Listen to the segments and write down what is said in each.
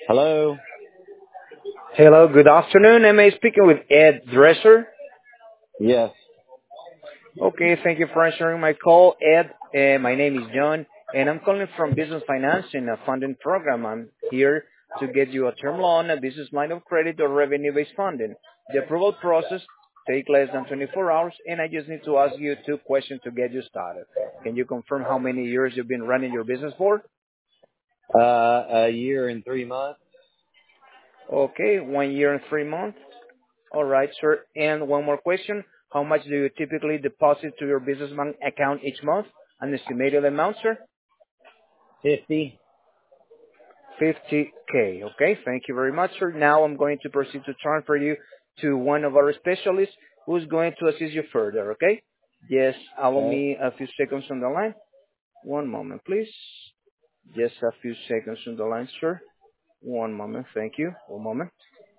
Hello? Hello, good afternoon. Am I speaking with Ed Dresser? Yes. Okay, thank you for answering my call, Ed. My name is John, and I'm calling from Business Financing, a funding program. I'm here to get you a term loan, a business line of credit, or revenue-based funding. The approval process takes less than 24 hours, and I just need to ask you two questions to get you started. Can you confirm how many years you've been running your business for? A year and 3 months. Okay, 1 year and 3 months. All right, sir. And one more question. How much do you typically deposit to your business bank account each month? An estimated amount, sir? 50. 50K. Okay, thank you very much, sir. Now I'm going to proceed to transfer you to one of our specialists who's going to assist you further, okay? Yes, allow Okay. me a few seconds on the line. One moment, please. Just a few seconds on the line, sir. One moment, thank you. One moment.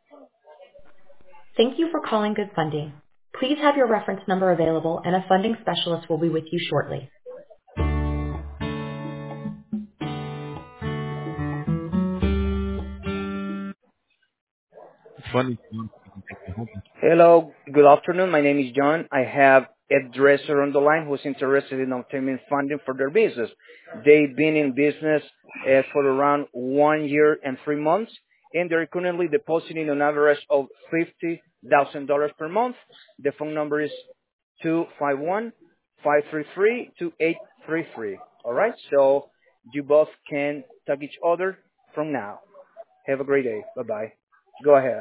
Thank you for calling Good Funding. Please have your reference number available and a funding specialist will be with you shortly. Funny. Hello, good afternoon. My name is John. I have Ed Dresser on the line who's interested in obtaining funding for their business. They've been in business for around 1 year and 3 months, and they're currently depositing an average of $50,000 per month. The phone number is 251-533-2833. All right, so you both can talk each other from now. Have a great day. Bye-bye. Go ahead.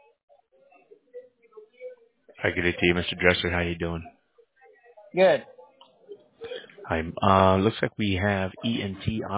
Hi, good day to you, Mr. Dresser. How you doing? Good. Hi. Looks like we have ENT